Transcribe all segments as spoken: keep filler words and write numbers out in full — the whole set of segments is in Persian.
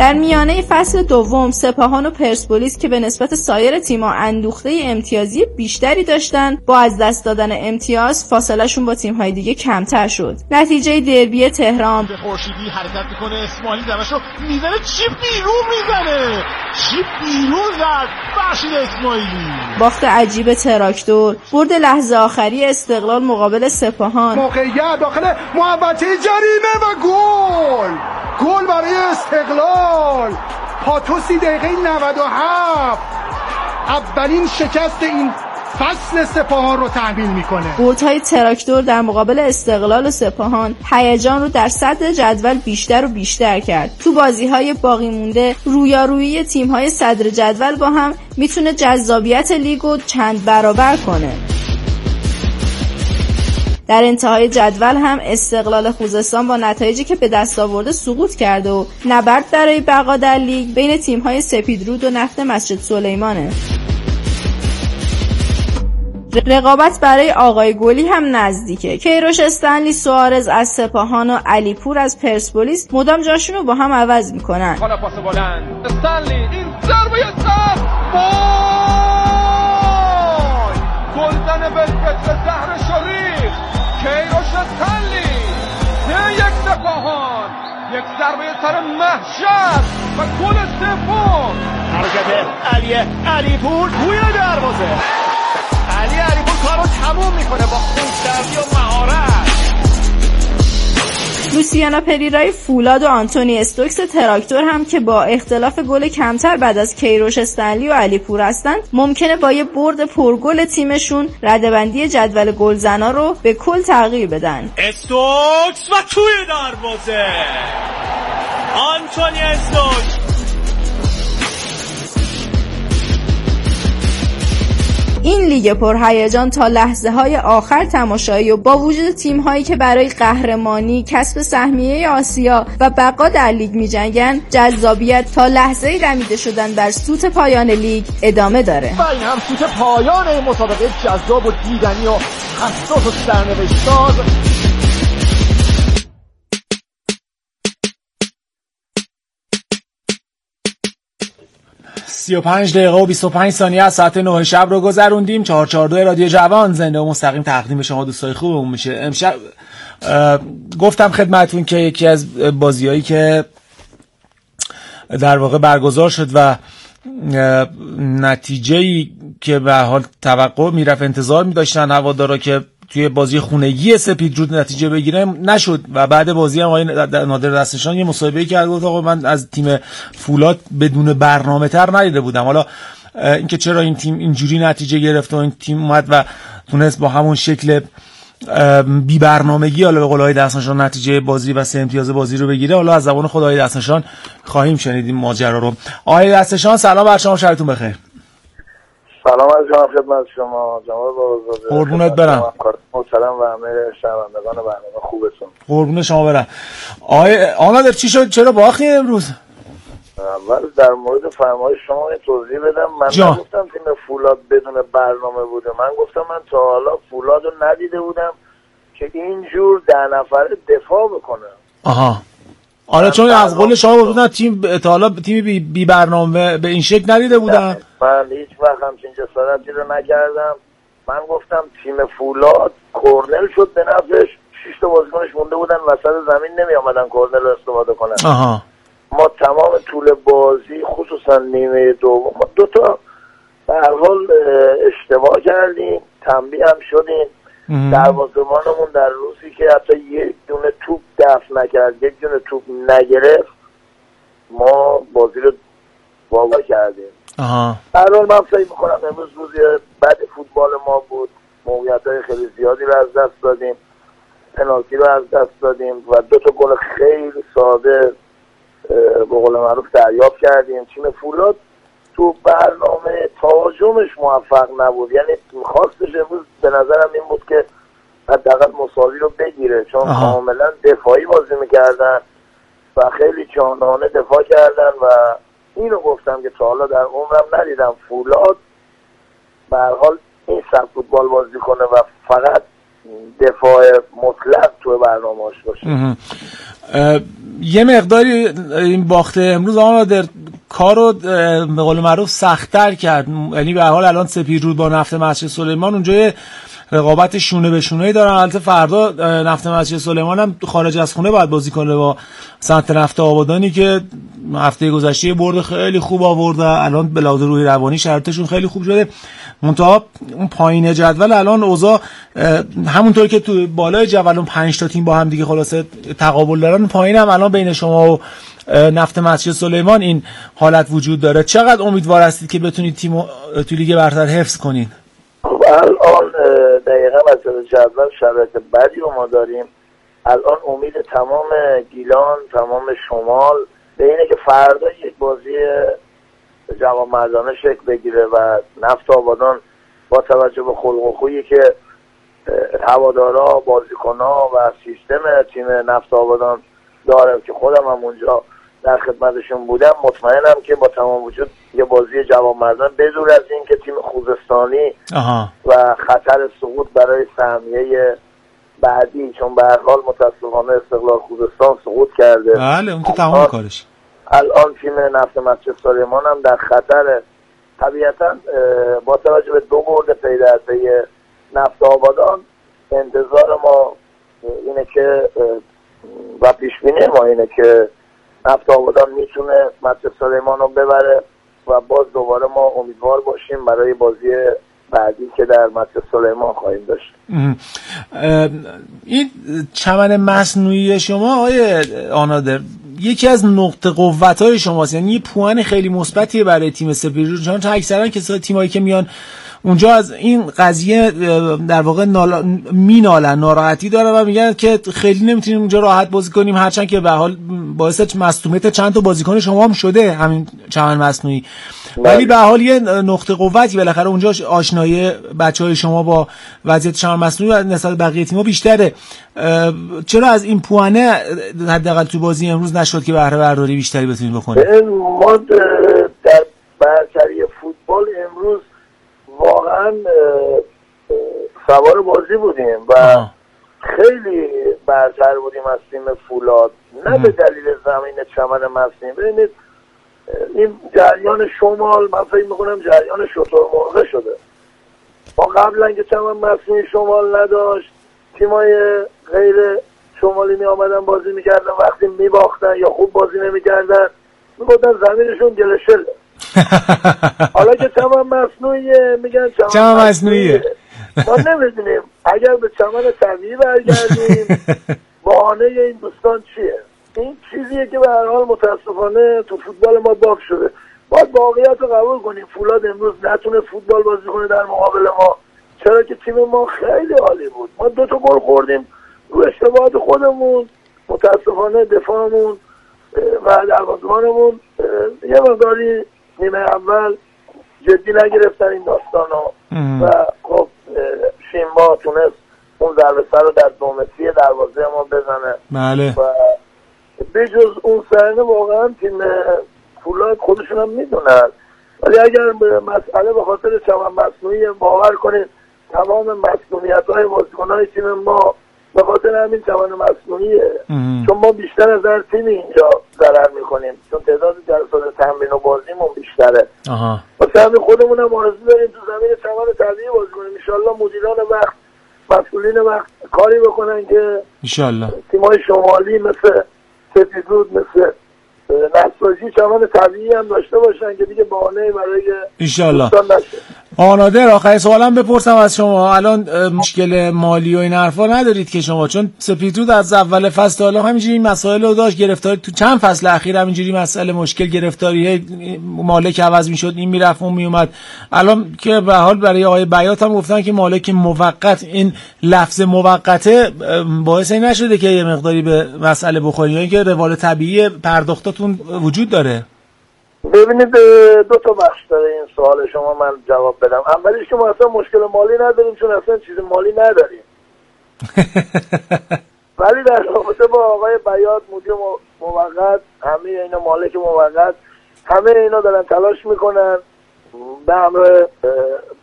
در میانه فصل دوم سپاهان و پرسپولیس که به نسبت سایر تیم‌ها اندوخته امتیازی بیشتری داشتن، با از دست دادن امتیاز فاصله‌شون با تیم‌های دیگه کمتر شد. نتیجه دربی تهران به خورشیدی حرکت میکنه، اسماعیلی زمشو میزنه، چی بیرون میزنه، چی بیرون زد فرشید اسماعیلی. باخت عجیب تراکتور، برد لحظه آخری استقلال مقابل سپاهان، موقعیت داخل محوطه جریمه و گل گل برای استقلال. پاتوسی دقیقه نود و هفت اولین شکست این فصل سپاهان رو تحمیل میکنه. بردهای تراکتور در مقابل استقلال و سپاهان هیجان رو در صدر جدول بیشتر و بیشتر کرد. تو بازی‌های باقی مونده رویارویی تیم‌های صدر جدول با هم میتونه جذابیت لیگو چند برابر کنه. در انتهای جدول هم استقلال خوزستان با نتایجی که به دست آورده سقوط کرده و نبرد برای بقا در لیگ بین تیم‌های سپیدرود و نفت مسجد سلیمانه. رقابت برای آقای گلی هم نزدیکه. کیروش استنلی سوارز از سپاهان و علیپور از پرسپولیس مدام جاشون رو با هم عوض میکنن. حالا پاس بلند استنلی، این ضربه سر وای گلزن بلکت زهر شریف. کیروش استنلی سه یک سپاهان، یک ضربه سر محشر و گل سوم. حرکت علی علیپور توی دروازه. علی علیپور کارو تموم میکنه با خونسردی و مهارت. لوسیانا پریرای فولاد و آنتونی استوکس تراکتور هم که با اختلاف گل کمتر بعد از کیروش استنلی و علیپور هستن، ممکنه با یه برد پرگل تیمشون رده‌بندی جدول گلزنا رو به کل تغییر بدن. استوکس و توی دروازه آنتونی استوکس. این لیگ پرهیجان تا لحظه های آخر تماشایی و با وجود تیم هایی که برای قهرمانی، کسب سهمیه آسیا و بقا در لیگ می جنگن، جذابیت تا لحظه رمیده شدن بر سوت پایان لیگ ادامه داره. و این هم سوت پایان این مسابقه جذاب و دیدنی و حساس و سرنوشت‌ساز. سی و پنج دقیقه و بیست و پنج ثانیه از ساعت نه شب رو گذروندیم. چهار چهار دو رادیو جوان زنده و مستقیم تقدیم شما دوستای خوبمون میشه. امشب گفتم خدمتتون که یکی از بازیایی که در واقع برگزار شد و نتیجه‌ای که به حال توقع میرفت، انتظار می‌داشتن هوادارا که توی بازی خونگی سپیدرود نتیجه بگیره، نشد و بعد بازی هم آقای نادر دستشان یه مصاحبه‌ای کرد، گفت آقا من از تیم فولاد بدون برنامه‌تر ندیده بودم. حالا اینکه چرا این تیم اینجوری نتیجه گرفت و این تیم اومد و تونست با همون شکل بی برنامگی حالا به قول آقای دستشان نتیجه بازی و سه امتیاز بازی رو بگیره، حالا از زبان خود آقای دستشان خواهیم شنید این ماجرا رو. آقای دستشان سلام بر شما، شبتون بخیر. سلام از جناب خدمت شما جناب بازرگان. قربونت برم. سلام و همه شنوندگان برنامه خوبتون. قربون شما برم. آقای آنادر چی شد؟ چرا باختین امروز؟ اول در مورد فرمایش شما این توضیح بدم. من جا. نگفتم تیم فولاد بدون برنامه بوده. من گفتم من تا حالا فولاد رو ندیده بودم که اینجور ده نفره دفاع بکنه. آها. آره چون از قول شما بودن تیم تا حالا تیم بی, بی برنامه به این شکل ندیده بودم. من هیچ وقت همچین جسارتی رو نکردم. من گفتم تیم فولاد کورنل شد به نفعش، شش تا بازیکنش مونده بودن وسط زمین، نمی آمدن کورنل رو استفاده کنن. آها. ما تمام طول بازی خصوصا نیمه دوم دو تا به هر حال اشتباه کردیم، تنبیه هم شدیم. دروازه‌بانمون در روزی که حتی یک دونه توپ دفع نکرد، یک دونه توپ نگرفت، ما بازی رو واقع کردیم. آها. در حال من فکر میکنم امروز روزی بعد فوتبال ما بود. موقعیت‌های خیلی زیادی رو از دست دادیم، پنالتی رو از دست دادیم و دو تا گل خیلی ساده به قول معروف دریافت کردیم. تیم فولاد تو برنامه تهاجمش موفق نبود، یعنی خواستش امروز به نظرم این بود که حداقل مساوی رو بگیره، چون آها. کاملا دفاعی بازی میکردن و خیلی جانانه دفاع کردن و اینو گفتم که تا حالا در عمرم ندیدم فولاد به هر حال این سبک فوتبال بازی کنه و فقط دفاع مطلق تو برنامه‌اش باشه. یه مقداری این باخت امروز آن در کارو به قول معروف سخت‌تر کرد. یعنی به هر حال الان سپیدرود با نفت مسجد سلیمان اونجا رقابت شونه به شونه‌ای دارن. البته فردا نفت مسجد سلیمان هم خارج از خونه باید بازی کنه با صنعت نفت آبادانی که هفته گذشته برد خیلی خوب آورده. الان به لحاظ روحی روانی شرایطشون خیلی خوب شده. منتها اون پایین جدول الان اوضاع همونطور که تو بالای جدول اون پنج تا تیم با هم دیگه خلاصه تقابل دارن، پایین هم الان بین شما و نفت مسجد سلیمان این حالت وجود داره. چقدر امیدوار هستید که بتونید تیمو تو لیگ برتر حفظ کنید؟ الان دقیقا از جدول شرایط بدی رو ما داریم. الان امید تمام گیلان، تمام شمال به اینه که فردا یک بازی جوانمردانه شکل بگیره و نفت آبادان با توجه به خلق و خویی که هوادارا، بازیکن‌ها و سیستم تیم نفت آبادان داره که خودم هم اونجا در خدمتشون بودم، مطمئنم که با تمام وجود یه بازی جوانمردان بدون از این که تیم خوزستانی آها. و خطر سقوط برای سهمیه بعدی، چون به هر حال متأسفانه استقلال خوزستان سقوط کرده. بله اون که تمام کارش. الان تیم نفت مسجد سلیمان هم در خطره. طبیعتا با توجه به دو برد پی در پی نفت آبادان انتظار ما اینه که و پیش بینی ما اینه که نفت آبادان میتونه مسجد سلیمان رو ببره و باز دوباره ما امیدوار باشیم برای بازی بعدی که در مسجد سلیمان خواهیم داشت. این چمن مصنوعی شما آقای آنادر یکی از نقطه قوت‌های شماست، یعنی یه پوان خیلی مثبتیه برای تیم سپیدرود، چون تا اکثرا کسای تیمایی که میان اونجا از این قضیه در واقع نالا... مینالن، ناراحتی داره و میگن که خیلی نمیتونیم اونجا راحت بازی کنیم، هرچند که به حال باعث مصدومیت چند تا بازیکن شما هم شده همین چمن مصنوعی، ولی به حال یه نقطه قوتی بالاخره اونجا آشنایی بچهای شما با وضعیت چمن مصنوعی و نسبت بقیه تیم‌ها بیشتره. چرا از این پوانه حداقل تو بازی امروز نشد که بهره برداری بیشتری بتونید بکنید؟ ما در برتری فوتبال امروز واقعا سوار بازی بودیم و آه. خیلی برتر بودیم از تیم فولاد، نه به دلیل زمین چمن مصنوعی. ببینید این جریان شمال من فکر میکنم جریان شترمرغ شده. ما قبلا که چمن مصنوعی شمال نداشت، تیمای غیر شمالی می آمدن بازی میکردن، وقتی میباختن یا خوب بازی نمیکردن میگفتن زمینشون گلشله. حالا که چمن مصنوعیه میگن چمن, چمن مصنوعیه. ما نمیدونیم اگر به چمن طبیعی برگردیم بهانه این دوستان چیه. این چیزیه که به هر حال متاسفانه تو فوتبال ما داغ شده. باید واقعیت رو قبول کنیم. فولاد امروز نتونه فوتبال بازی کنه در مقابل ما، چرا که تیم ما خیلی عالی بود. ما دو تا گل خوردیم رو اشتباهات خودمون، متاسفانه دفاعمون و دروازه‌بانمون یه مقداری نیمه اول جدی نگرفتن این داستانو و خب شیما تونست اون ضربه سر رو در دو متری دروازه ما بزنه. بله. و بجز اون صحنه واقعا تیم فولاد خودشون هم میدونن، ولی اگر به مسئله به خاطر چمن مصنوعی باور کنید تمام مسئولیت‌های بازیکن‌های تیم ما به خاطر همین چمن مصنوعیه، چون ما بیشتر از هر تیم اینجا ضرر میکنیم، چون تعداد جلسات تمرین و بازیمون بیشتره. آها. واسه همین خودمون هم آرزو داریم تو زمین چمن طبیعی بازی کنیم. ان شاءالله مدیران وقت، مسئولین وقت کاری بکنن که ان شاءالله تیم‌های شمالی مثل سپیدرود، مثل نساجی چمن طبیعی هم داشته باشن که دیگه بهانه‌ای برای ان شاءالله. آنادر آخرین سوالم بپرسم از شما، الان مشکل مالی و این حرفا ندارید که شما، چون سپیدرود از اول فصل حالا همینجوری این مسائل رو داشت، گرفتاری تو چند فصل اخیر همینجوری مسئله مشکل گرفتاری مالک عوض میشد، این میرفت اون میومد، الان که به حال برای آقای بیات هم گفتن که مالک موقت، این لفظ موقته باعث این نشده که یه مقداری به مسئله بخورید، یعنی که روال طبیعی پرداختاتون وجود داره؟ ببینید دو تا بخش داره این سوال شما، من جواب بدم. اولیش که ما اصلا مشکل مالی نداریم، چون اصلا چیز مالی نداریم. ولی در رابطه با آقای بیات مدیر موقت، همه اینا مالک موقت، همه اینا دارن تلاش میکنن به همراه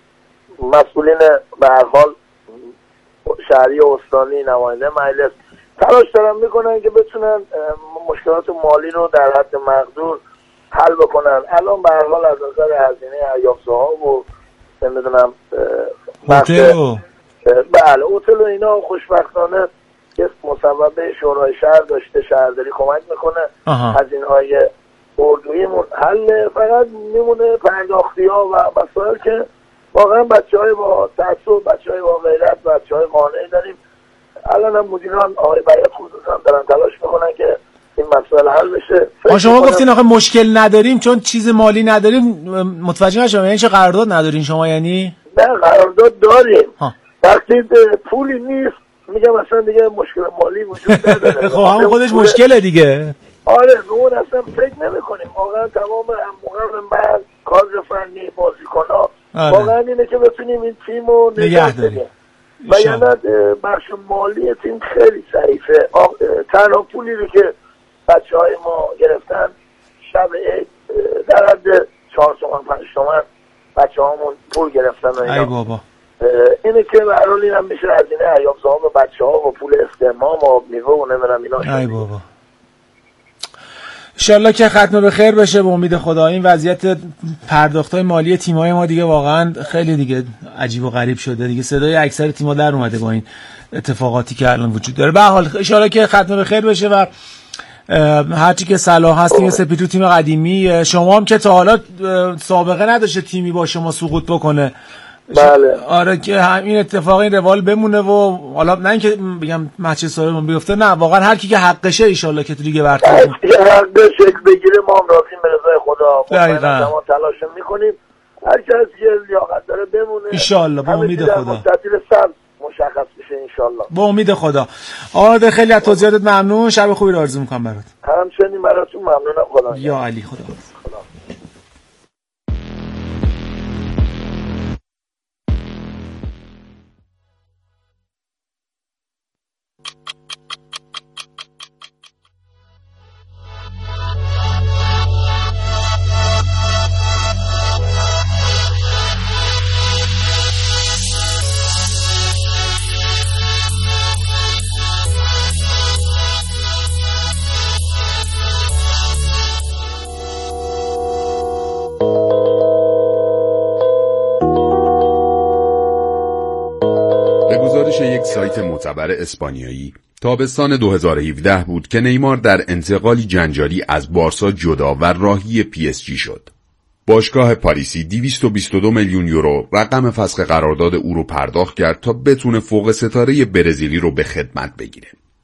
مسئولین به هر حال شهری و استانی، نماینده مجلس تلاش دارن میکنن که بتونن مشکلات مالی رو در حد مقدور حل بکنن. الان به هر حال از نظر هزینه عیاب‌ها و نمیدونم هتل و بله هتل و اینا خوشبختانه که مصوبه شورای شهر داشته، شهرداری کمک میکنه، هزینه‌های اردوییمون حل. فقط میمونه پرداختی ها و مسائل که واقعا بچهای با تعصب، بچهای با غیرت، بچهای قانع داریم. الان هم مدیران آقای بیات خصوصا دارن تلاش میکنن که این مسئله حل بشه. شما گفتین آخه مشکل نداریم چون چیز مالی نداریم، متوجه نشدم یعنی چه قرارداد ندارین شما؟ یعنی نه قرارداد داریم ها. وقتی پولی نیست میگم اصلا دیگه مشکل مالی وجود نداره. خب هم خودش مشکله دیگه. آره اون اصلا فکر نمی کنیم واقعا. تمام مقام من کادر فنی بازیکن‌ها واقعا اینه که بتونیم این تیم رو نگه داریم و یعنی بخش مالی تیم خیلی ضعیفه. تنها پولی رو که بچه های ما گرفتن شب عید در حد چهار تومن پنج تومن بچه هامون پول گرفتن و ای بابا. اینه که به هر حال این هم میشه هزینه عیاب‌زا و بچه ها و پول استعمام و میوه و نمیدونم اینا. ای بابا انشالله که ختم به خیر بشه به امید خدا. این وضعیت پرداخت‌های مالی تیم‌های ما دیگه واقعا خیلی دیگه عجیب و غریب شده دیگه. صدای اکثر تیم‌ها در اومده با این اتفاقاتی که الان وجود داره. به هر حال انشالله که ختم به خیر بشه و هرچی که صلاح هست تیم سپیدو تیم قدیمی. شما هم که تا حالا سابقه نداشته تیمی با شما سقوط بکنه. بله آره که همین اتفاق این روال بمونه و حالا نه اینکه بگم مچ سالمون بیفته، نه واقعا هر کی که حقشه ان شاءالله که تو دیگه برتر حقش شکل بگیره. ما هم راضیم به رضای خدا. دقیقاً ما تلاش میکنیم هر کس که لیاقت داره بمونه ان شاءالله با امید خدا. مستطیل سبز مشخص بشه ان شاءالله با امید خدا. آره خیلی از توضیحاتت ممنون. شب خوبی رو آرزو میکنم برات. همچنین براتون ممنونم. خدا یا علی. خدا یک سایت معتبر اسپانیایی تابستان دو هزار و هفده بود که نیمار در انتقالی جنجالی از بارسا جدا و راهی پی اس جی شد. باشگاه پاریسی دویست و بیست و دو میلیون یورو رقم فسخ قرارداد او رو پرداخت کرد تا بتونه فوق ستاره برزیلی رو به خدمت بگیره.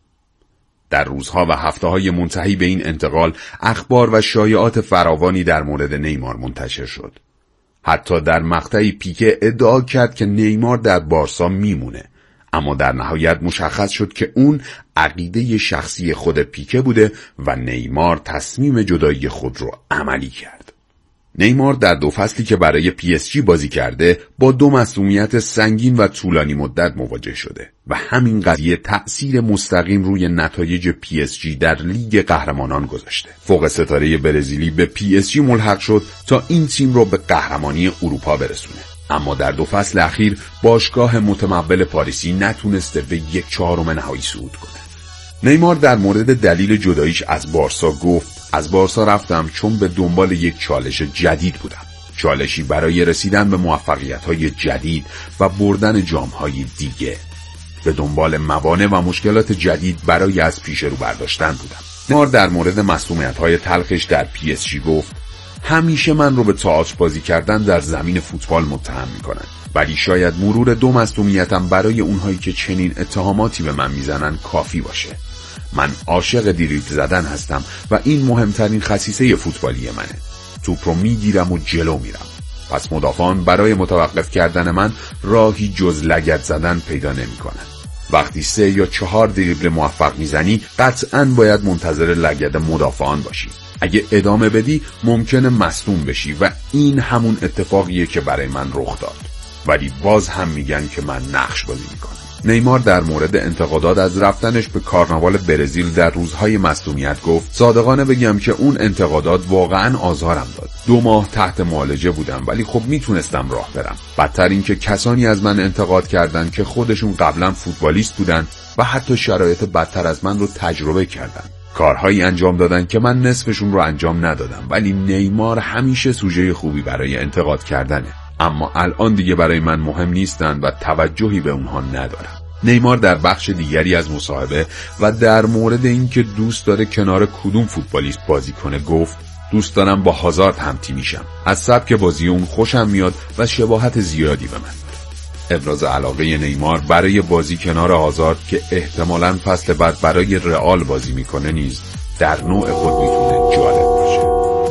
در روزها و هفته‌های منتهی به این انتقال اخبار و شایعات فراوانی در مورد نیمار منتشر شد. حتی در مقطعی پیکه ادعا کرد که نیمار در بارسا میمونه، اما در نهایت مشخص شد که اون عقیده شخصی خود پیکه بوده و نیمار تصمیم جدایی خود رو عملی کرد. نیمار در دو فصلی که برای پی اس جی بازی کرده با دو مصدومیت سنگین و طولانی مدت مواجه شده و همین قضیه تأثیر مستقیم روی نتایج پی اس جی در لیگ قهرمانان گذاشته. فوق ستاره برزیلی به پی اس جی ملحق شد تا این تیم رو به قهرمانی اروپا برسونه، اما در دو فصل اخیر باشگاه متمول پاریسی نتونسته به یک چهارم نهایی صعود کنه. نیمار در مورد دلیل جداییش از بارسا گفت: از بارسا رفتم چون به دنبال یک چالش جدید بودم، چالشی برای رسیدن به موفقیت‌های جدید و بردن جام‌های دیگه. به دنبال موانع و مشکلات جدید برای از پیش رو برداشتن بودم. نیمار در مورد مسئولیت‌های تلخش در پی اس جی گفت: همیشه من رو به تئاتر بازی کردن در زمین فوتبال متهم میکنن، ولی شاید مرور دو مصدومیتم برای اونهایی که چنین اتهاماتی به من میزنن کافی باشه. من عاشق دریبل زدن هستم و این مهمترین خصیصه فوتبالی منه. توپ رو میگیرم و جلو میرم. پس مدافعان برای متوقف کردن من راهی جز لگد زدن پیدا نمیکنن. وقتی سه یا چهار دریبل موفق میزنی قطعاً باید منتظر لگد مدافعان باشی. اگه ادامه بدی ممکنه مصدوم بشی و این همون اتفاقیه که برای من رخ داد. ولی باز هم میگن که من نقش بازی میکنم. نیمار در مورد انتقادات از رفتنش به کارناوال برزیل در روزهای مصدومیت گفت: صادقانه بگم که اون انتقادات واقعاً آزارم داد. دو ماه تحت معالجه بودم، ولی خب میتونستم راه برم. بدتر این که کسانی از من انتقاد کردند که خودشون قبلا فوتبالیست بودن و حتی شرایط بدتر از من رو تجربه کردن. کارهایی انجام دادن که من نصفشون رو انجام ندادم، ولی نیمار همیشه سوژه خوبی برای انتقاد کردنه. اما الان دیگه برای من مهم نیستن و توجهی به اونها ندارم. نیمار در بخش دیگری از مصاحبه و در مورد این که دوست داره کنار کدوم فوتبالیست بازی کنه گفت: دوست دارم با هازارد هم تیمی شم. از سبک بازی اون خوشم میاد و شباهت زیادی به من داره. ابراز علاقه نیمار برای بازی کنار هازارد که احتمالاً فصل بعد برای رئال بازی میکنه نیز در نوع خود میتونه جالب باشه.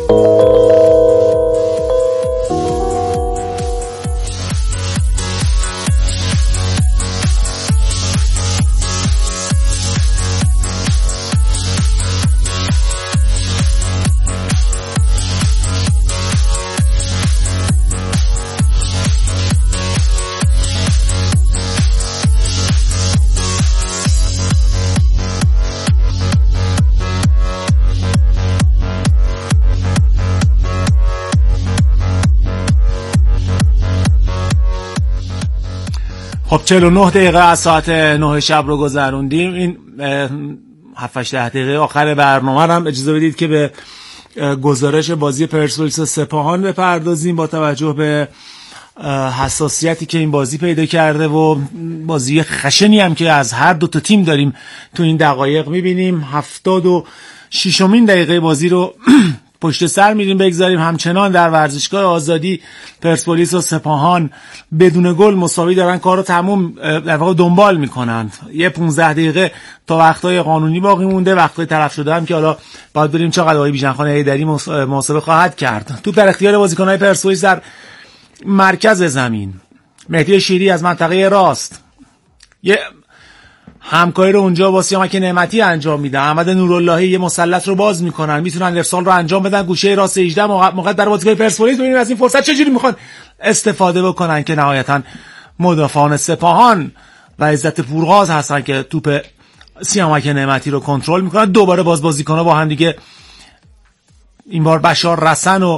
خب چهل و نه دقیقه از ساعت نه شب رو گذروندیم. این هفت هشت دقیقه آخر برنامه هم اجازه بدید که به گزارش بازی پرسپولیس سپاهان بپردازیم با توجه به حساسیتی که این بازی پیدا کرده و بازی خشنی هم که از هر دو تا تیم داریم تو این دقایق میبینیم. هفتاد و ششمین دقیقه بازی رو پشت سر میریم بگذاریم. همچنان در ورزشگاه آزادی پرسپولیس و سپاهان بدون گل مساوی دارن کارو تموم در واقع دنبال میکنن. یه پانزده دقیقه تا وقتای قانونی باقی مونده، وقتای طرف شده هم که حالا باید بریم چقدر آقای بیژنخان هیدری محاسبه خواهد کرد. تو در اختیار بازیکن‌های پرسپولیس در مرکز زمین. مهدی شیری از منطقه راست یه همکاری رو اونجا با سیامک نعمتی انجام میده. احمد نوراللهی یه مثلث رو باز میکنن، میتونن ارسال رو انجام بدن گوشه راست هجده موقع برای بازیکن پرسپولیس. ببینیم از این فرصت چجوری میخوان استفاده بکنن که نهایتا مدافعان سپاهان و عزت پورغاز هستن که توپ سیامک نعمتی رو کنترل میکنن. دوباره باز بازیکن‌ها با هم دیگه، این بار بشار رسن و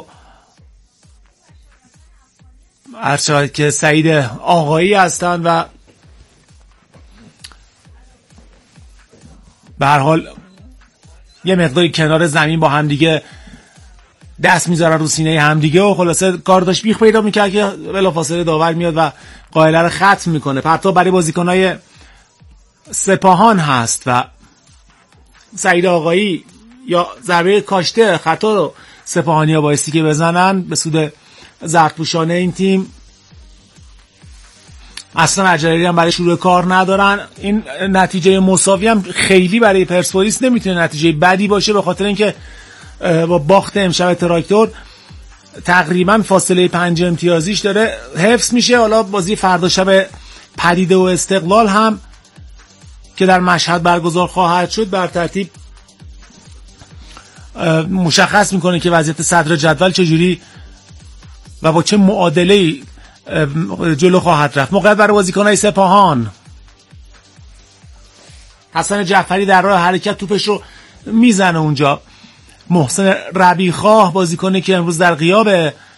ارشاد که سعید آقایی هستن و به هر حال یه مقداری کنار زمین با هم دیگه دست میذارن رو سینه هم دیگه و خلاصه کار داشت بیخ پیدا میکرد که بلافاصله داور میاد و قائله رو ختم میکنه. پرتاب برای بازیکنای سپاهان هست و سعید آقایی یا ضربه کاشته خطا رو سپاهانی‌ها بایستی که بزنن به سود زردپوشانه این تیم. اصلا عجله هم برای شروع کار ندارن. این نتیجه مساوی هم خیلی برای پرسپولیس نمیتونه نتیجه بدی باشه، به خاطر اینکه با باخت امشب تراکتور تقریبا فاصله پنج امتیازیش داره حفظ میشه. حالا بازی فردا شب پدیده و استقلال هم که در مشهد برگزار خواهد شد بر ترتیب مشخص میکنه که وضعیت صدر جدول چجوری و با چه معادله‌ای جلو خواهد رفت. موقعیت برای بازیکن‌های سپاهان. حسن جعفری در راه حرکت توپش رو میزنه اونجا. محسن ربیخواه بازیکنی که امروز در غیاب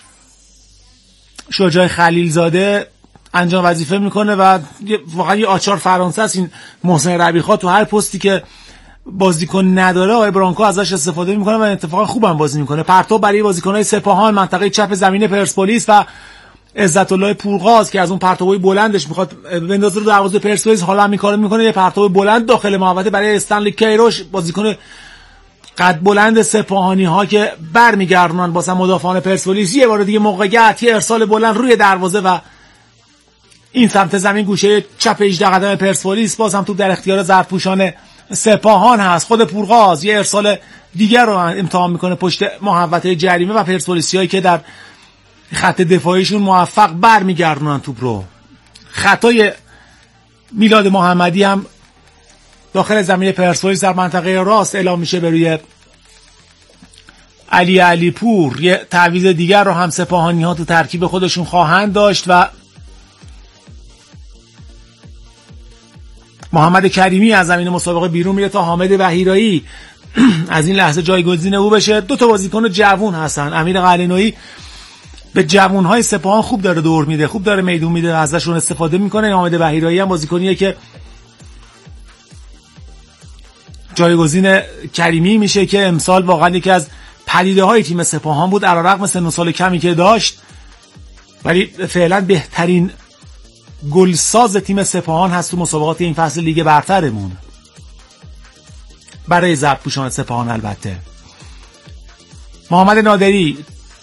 شجاع خلیلزاده انجام وظیفه میکنه و واقعا یه آچار فرانسه است این محسن ربیخواه. تو هر پستی که بازیکن نداره آقای برانکو ازش استفاده میکنه و اتفاقا خوبم بازی میکنه. پرتاب برای بازیکن‌های سپاهان منطقه چپ زمین پرسپولیس و عزت الله پورغاز که از اون پرتابای بلندش میخواد بندازه رو دروازه پرسپولیس. حالا هم این کارو میکنه، یه پرتاب بلند داخل محوطه برای استنلی کیروش بازیکن قد بلند سپاهانی ها که برمیگردونن واسه مدافعان پرسپولیس. یه بار دیگه موقعیت، یه ارسال بلند روی دروازه و این سمت زمین گوشه چپ هجده قدم پرسپولیس. باز هم توپ در اختیار زرپوشان سپاهان هست. خود پورغاز یه ارسال دیگر رو امتحان میکنه پشت محوطه جریمه و پرسپولیسیایی که در خط دفاعیشون موفق برمیگردونن توپ رو. خطای میلاد محمدی هم داخل زمین پرسپولیس در منطقه راست اعلام میشه به روی علی علی پور. یه تعویض دیگر رو هم سپاهانی ها تو ترکیب خودشون خواهند داشت و محمد کریمی از زمین مسابقه بیرون میره تا حامد بحیرایی از این لحظه جایگزین او بشه. دو تا بازیکن جوون هستن. امیر قلعه‌نویی به جوانهای سپاهان خوب داره دور میده، خوب داره میدون میده، ازشون استفاده میکنه. حامد بهیرایی هم بازیکنیه که جایگزین کریمی میشه که امسال واقعا یکی از پدیده های تیم سپاهان بود، علیرغم سن و سال کمی که داشت، ولی فعلا بهترین گلساز تیم سپاهان هست تو مسابقات این فصل لیگ برترمون برای زردپوشان سپاهان. البته محمد نادری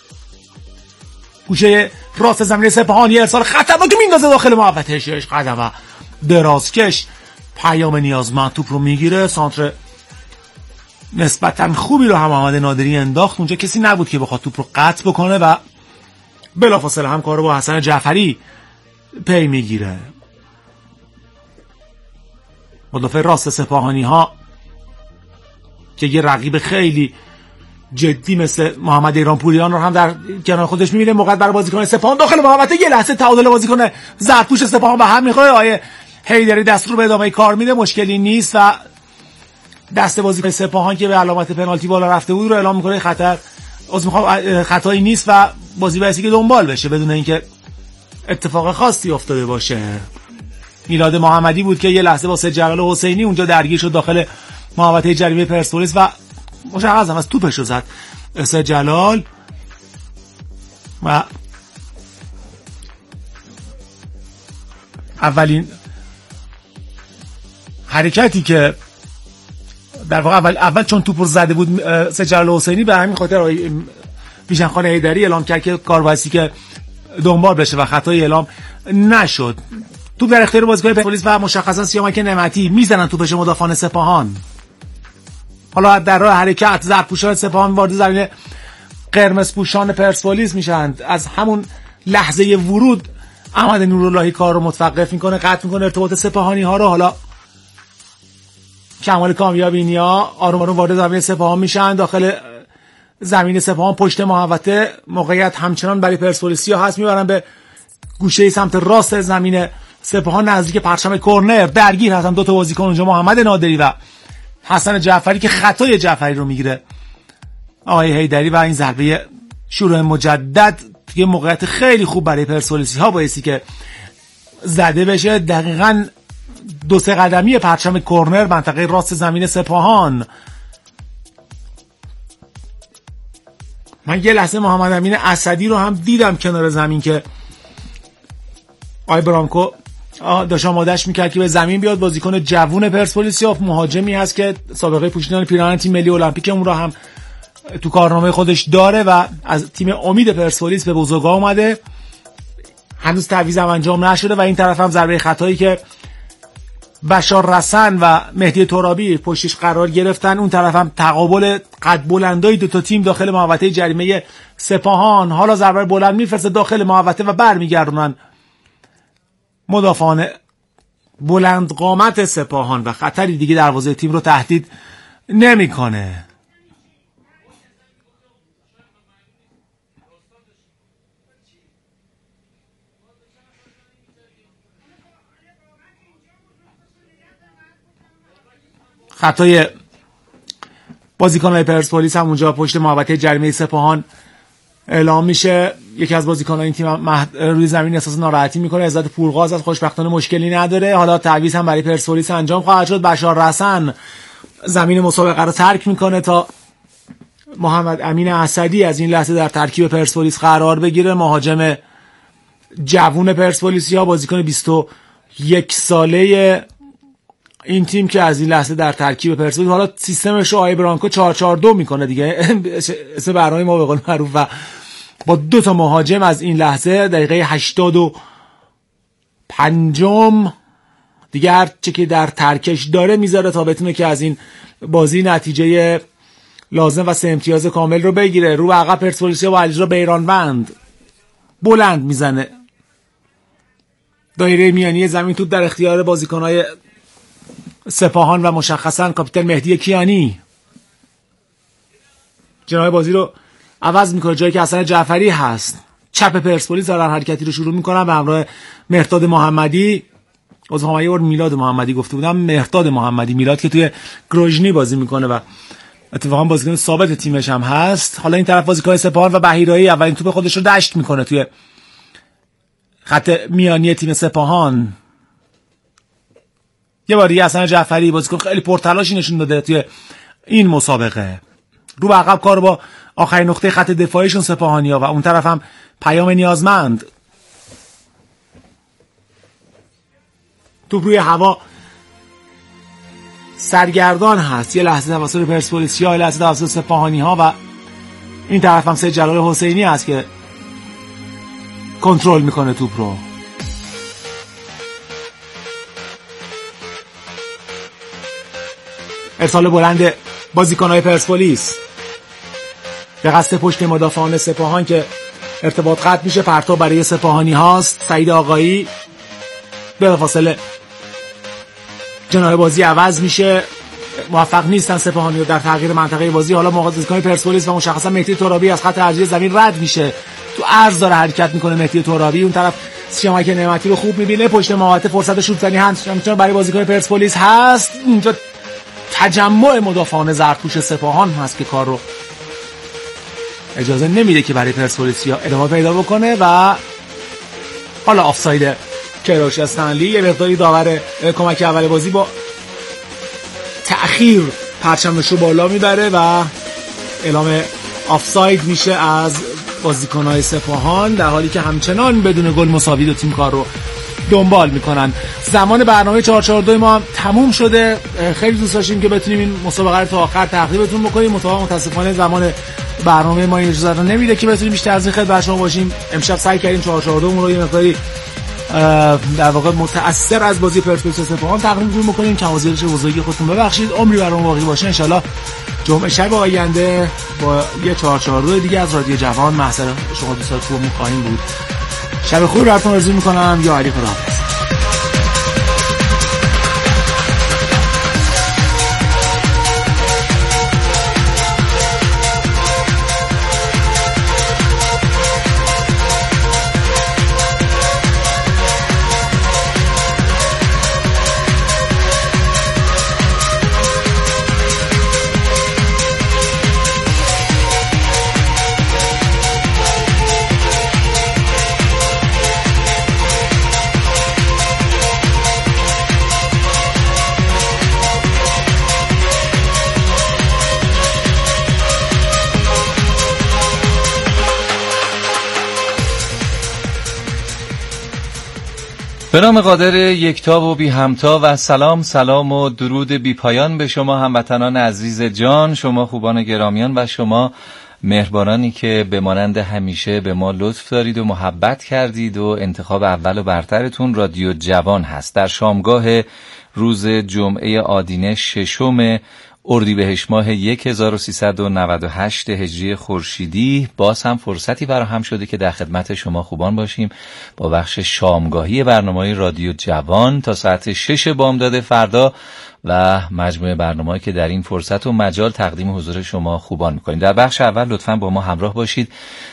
گوشه راست زمین سپاهان یه ارسال خطرناک میندازه داخل محوطه، شش قدم و درازکش پیام نیازمند توپ رو میگیره. سانتر نسبتا خوبی رو هم محمد نادری انداخت، اونجا کسی نبود که بخواد توپ رو قطع بکنه و بلافاصله هم کارو با حسن جعفری پی میگیره. مدافع راست سپاهانی ها که یه رقیب خیلی جدی مثل محمد ایرانپوریان رو هم در کنار خودش می‌بینه، موقع برای بازیکن سپاهان داخل محوطه یه لحظه تعادل بازیکن زردپوش سپاهان به هم می‌خوره. آیه حیدری دست رو به ادامه کار میده، مشکلی نیست و دست بازیکن سپاهان که به علامت پنالتی بالا رفته بود رو اعلام می‌کنه خطر از می‌خوام خطایی نیست و بازی بایستی که دنبال بشه بدون اینکه اتفاق خاصی افتاده باشه. میلاد محمدی بود که یه لحظه با سید جلال حسینی اونجا درگیر شد داخل محوطه جریمه پرسپولیس و مشخص هم از توپش رو زد سید جلال و اولین حرکتی که در واقع اول اول چون توپ رو زده بود سید جلال حسینی، به همین خاطر ویژن خان حیدری اعلام کرد که کاربایستی که دنبال بشه و خطای اعلام نشد. توپ در اختیار بازیکن پرسپولیس و مشخصا سیامک نعمتی میزنن توپش مدافعان سپاهان. حالا در راه حرکت زردپوشان سپاهان وارد زمین قرمز پوشان پرسپولیس میشن. از همون لحظه ورود احمد نوراللهی کار رو متوقف میکنه، قطع میکنه ارتباط سپاهانی ها رو. حالا کمال کامیابی نیا آروم آروم وارد زمین سپاهان میشن. داخل زمین سپاهان پشت محوطه موقعیت همچنان برای پرسپولیسیا هست، میبرن به گوشه سمت راست زمین سپاهان نزدیک پرچم کرنر. درگیر هستن دو تا بازیکن اونجا، محمد نادری و حسن جعفری که خطای جعفری رو میگیره آقای حیدری و این ضربه شروع مجدد یه موقعیت خیلی خوب برای پرسپولیسی ها بایستی که زده بشه. دقیقاً دو سه قدمی پرچم کرنر منطقه راست زمین سپاهان. من یه لحظه محمد امین اسدی رو هم دیدم کنار زمین که آی برانکو داشت آماده‌اش میکرد که به زمین بیاد. بازیکن جوون پرسپولیسیا، مهاجمی هست که سابقه پوشیدن پیراهن تیم ملی المپیک اون رو هم تو کارنامه خودش داره و از تیم امید پرسپولیس به بزرگا اومده. هنوز تعویض هم انجام نشده و این طرف هم ضربه خطایی که بشار رسن و مهدی ترابی پشتش قرار گرفتن، اون طرف هم تقابل قد بلندای دو تا تیم داخل محوطه جریمه سپاهان. حالا ضربه بلند میفرسته داخل محوطه و برمیگردونن مدافعان بلند قامت سپاهان و خطری دیگه دروازه تیم رو تهدید نمیکنه. خطای بازیکن‌های پرسپولیس هم اونجا پشت محوطه جریمه سپاهان اعلام میشه. یکی از بازیکن‌های این تیم مهد... روی زمین احساس ناراحتی میکنه. عزت پورغاز از خوشبختانه مشکلی نداره. حالا تعویض هم برای پرسپولیس انجام خواهد شد. بشار رسن زمین مسابقه رو ترک میکنه تا محمد امین اسدی از این لحظه در ترکیب پرسپولیس قرار بگیره. مهاجم جوون پرسپولیسیا، بازیکن بیست و یک ساله این تیم که از این لحظه در ترکیب پرسپولیس. حالا سیستمش رو آی برانکو چهار چهار دو میکنه دیگه، اسم برنامه ما به قول معروف، و با دو تا مهاجم از این لحظه دقیقه هشتاد و پنجم دیگه هر چه که در ترکش داره میذاره تا بتونه که از این بازی نتیجه لازم و سه امتیاز کامل رو بگیره. رو به عقب پرسپولیس با علیرضا بیرانوند بلند میزنه دایره میانی زمین. توپ در اختیار بازیکن‌های سپاهان و مشخصا کاپیتان مهدی کیانی. جناح بازی رو عوض میکنه، جایی که حسن جعفری هست چپ پرسپولیس دارن حرکتی رو شروع میکنن به همراه مهرداد محمدی. از همایه ور میلاد محمدی گفته بودم، مهرداد محمدی. میلاد که توی گروژنی بازی میکنه و اتفاقا بازیکن ثابت تیمش هم هست. حالا این طرف بازیکن سپاهان و بهیرایی اولین توپ خودش رو دشت میکنه توی خط میانی تیم سپاهان. یه باری حسن جعفری بازیکن خیلی پرتلاشی نشون داده توی این مسابقه، رو به عقب کار با آخرین نقطه خط دفاعیشون سپاهانیا و اون طرف هم پیام نیازمند. توپ روی هوا سرگردان هست، یه لحظه توسط پرسپولیسیا، یه لحظه توسط سپاهانی‌ها و این طرف هم سید جلال حسینی هست که کنترل میکنه توپ رو. ارسال بلند بازیکن‌های پرسپولیس به قصد پشت مدافعان سپاهان که ارتباط قطع میشه. پرتاب برای سپاهانی هاست. سعید آقایی بلافاصله جناح بازی عوض میشه، موفق نیستن سپاهانی در تغییر منطقه بازی. حالا بازیکن پرسپولیس و مشخصا مهدی ترابی از خط ارضی زمین رد میشه، تو عرض داره حرکت میکنه مهدی ترابی. اون طرف سیامک نعمتی رو خوب میبینه، پشت محوطه فرصت شوت زنی همچنان برای بازیکن پرسپولیس هست. اینجا تجمع مدافعان زرتوش سپاهان هست که کار رو اجازه نمیده که برای پرسپولیسیا ادامه پیدا بکنه و حالا آفساید کیروش استنلی. یه مقداری داور کمک اول بازی با تأخیر پرچمش رو بالا میبره و اعلام آفساید میشه از بازیکن‌های سپاهان، در حالی که همچنان بدون گل مساوی دو تیم کار رو دنبال میکنن. زمان برنامه چهار چهار دو ما هم تموم شده. خیلی دوست داشتیم که بتونیم این مسابقه رو تا آخر تقریبتون بکنیم، متاسفانه زمان برنامه ما اجازه رو نمیده که بتونیم بیشتر از این خدمت شما باشیم. امشب سعی کردیم چهار چهار دو رو یه مقداری در واقع متأثر از بازی پرسپولیس سپاهان تقدیم بکنیم. کم‌وزیرش بزرگی خودتون ببخشید. عمری برام باقی باشه انشالله جمعه شب آینده با یه چهار چهار دو دیگه از رادیو جوان محضر شما دوستان خوبمون خواهیم بود. شب خوبی براتون آرزو میکنم. یا علی خداحافظ. به نام قادر یکتا و بی همتا و سلام سلام و درود بی پایان به شما هموطنان عزیز جان، شما خوبان گرامیان و شما مهربانانی که به مانند همیشه به ما لطف دارید و محبت کردید و انتخاب اول و برترتون رادیو جوان هست. در شامگاه روز جمعه آدینه ششم اردیبهشت ماه هزار و سیصد و نود و هشت هجری خورشیدی باز هم فرصتی فراهم شده که در خدمت شما خوبان باشیم با بخش شامگاهی برنامه رادیو جوان تا ساعت شش بامداد فردا و مجموعه برنامه‌ای که در این فرصت و مجال تقدیم حضور شما خوبان می‌کنیم. در بخش اول لطفاً با ما همراه باشید.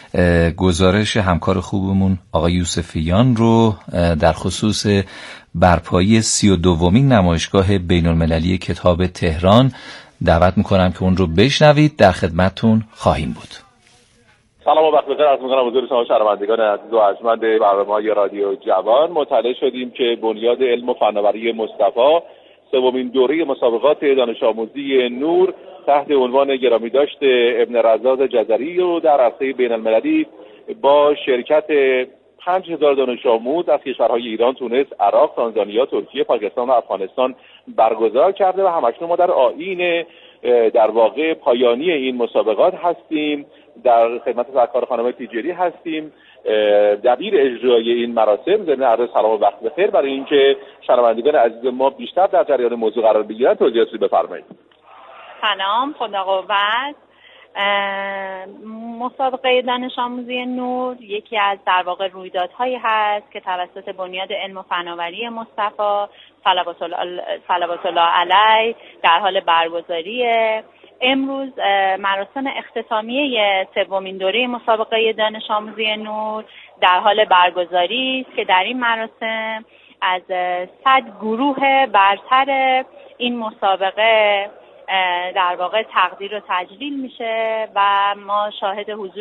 گزارش همکار خوبمون آقای یوسفیان رو در خصوص برپایی سی و دومین نمایشگاه بین‌المللی کتاب تهران دعوت میکنم که اون رو بشنوید. در خدمتتون خواهیم بود. سلام و وقت بخیر از میکنم حضور شما شنوندگان عزیز و ارجمند برنامه رادیو جوان. مطلع شدیم که بنیاد علم و فناوری مصطفی سومین دوره مسابقات دانش آموزی نور تحت عنوان گرامی داشت ابن رزاز جزری رو در عرصه بین المللی با شرکت پنج هزار دانش آموز از کشورهای ایران، تونس، عراق، تانزانیا، ترکیه، پاکستان و افغانستان برگزار کرده و همکنون ما در آیین در واقع پایانی این مسابقات هستیم. در خدمت سرکار خانم تیجری هستیم، دبیر اجرایی این مراسم. ضمن عرض سلام و وقت بخیر برای اینکه شنوندگان عزیز ما بیشتر در جریان موضوع قرار بگیرن توضیحاتی بفرمایید. سلام، خدا قوت. مسابقه دانش آموزی نور یکی از در واقع رویدادهایی هست که توسط بنیاد علم و فناوری مصطفی صلوات الله علیه در حال برگزاریه. امروز مراسم اختتامیه سومین دوره مسابقه دانش آموزی نور در حال برگزاری است که در این مراسم از صد گروه برتر این مسابقه در واقع تقدیر و تجلیل میشه و ما شاهد حضور